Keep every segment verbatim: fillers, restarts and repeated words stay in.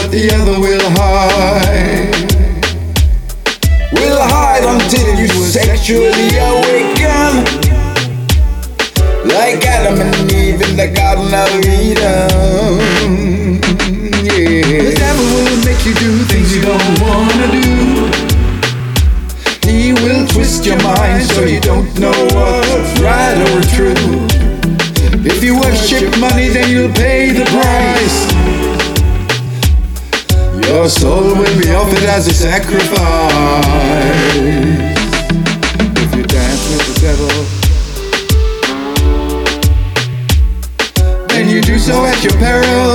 but the other will hide. Will hide until you sexually awaken, like Adam and Eve in the Garden of Eden. Yeah. The devil will make you do things you don't wanna do. He will twist your mind so you don't know what's right or true. If you worship money, then you'll pay the price. Your soul will be offered as a sacrifice. If you dance with the devil, then you do so at your peril.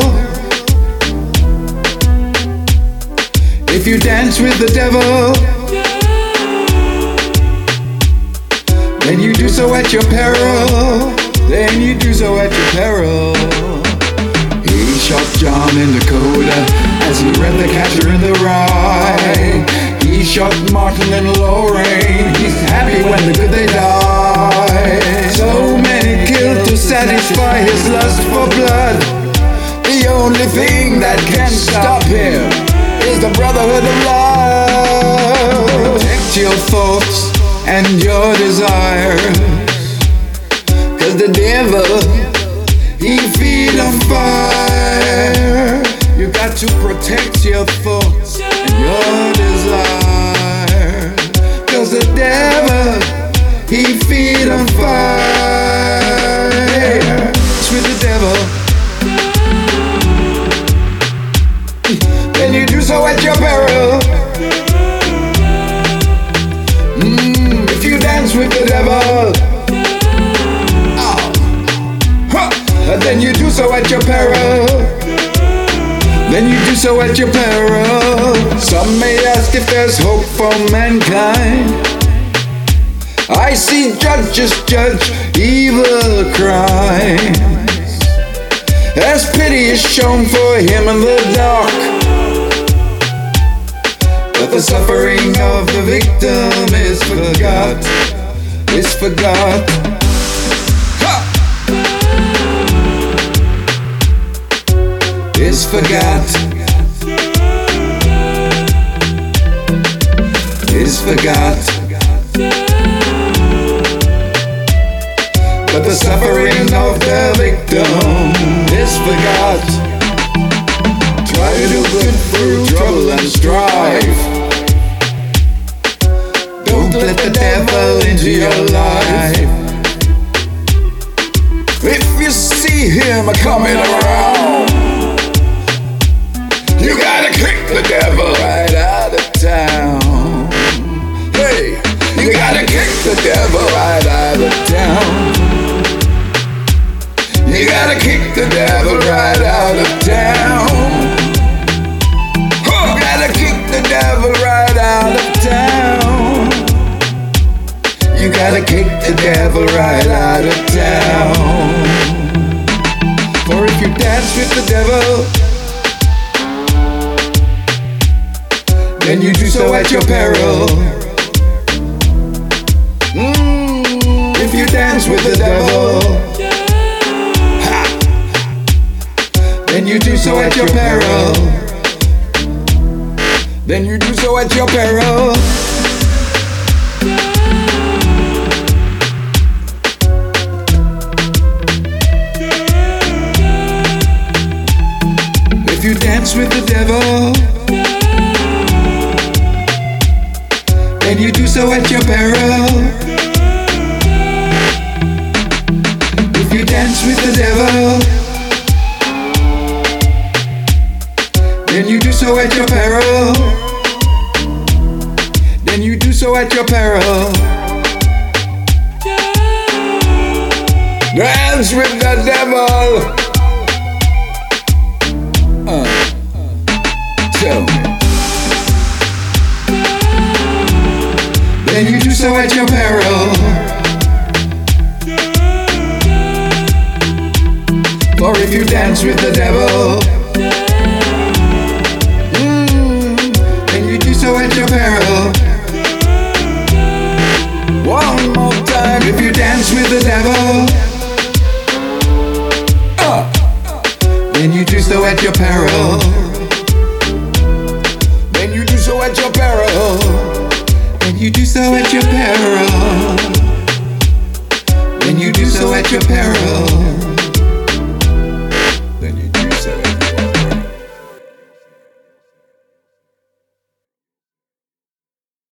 If you dance with the devil, then you do so at your peril. Then you do so at your peril. He shot John in Dakota as he read The Catcher in the Rye. He shot Martin and Lorraine. He's happy when the good they die. So many killed to satisfy his lust for blood. The only thing that can stop him is the brotherhood of love. Protect your thoughts and your desires, 'cause the devil, he feed on fire. You got to protect your thoughts and your desire, 'cause the devil, he feed on fire. It's with the devil, then you do so at your peril. Mm, if you dance with the devil, and then you do so at your peril. Then you do so at your peril. Some may ask if there's hope for mankind. I see judges judge evil crimes, as pity is shown for him in the dark. But the suffering of the victim is forgot, is forgot. Is forgot, is forgot. But the suffering of the victim is forgot. Try to do good through trouble and strife. Don't let the devil into your life. If you see him coming around, you gotta kick the devil right out of town. Hey, you gotta kick the devil right out of town. You gotta kick the devil right out of town. Oh, gotta kick the devil right out of town. You gotta kick the devil right out of town. For if you dance with the devil, then you do so at your peril. Mm, if you dance with the devil, ha, then you do so at your peril. Then you do so at your peril. If you dance with the devil, then you do so at your peril. If you dance with the devil, then you do so at your peril. Then you do so at your peril. Dance with the devil. Uh, so. Then you do so at your peril. For if you dance with the devil, mm, then you do so at your peril. One more time. If you dance with the devil, uh, then you do so at your peril. at your peril. Then you do so at your peril. Then you do so at your peril.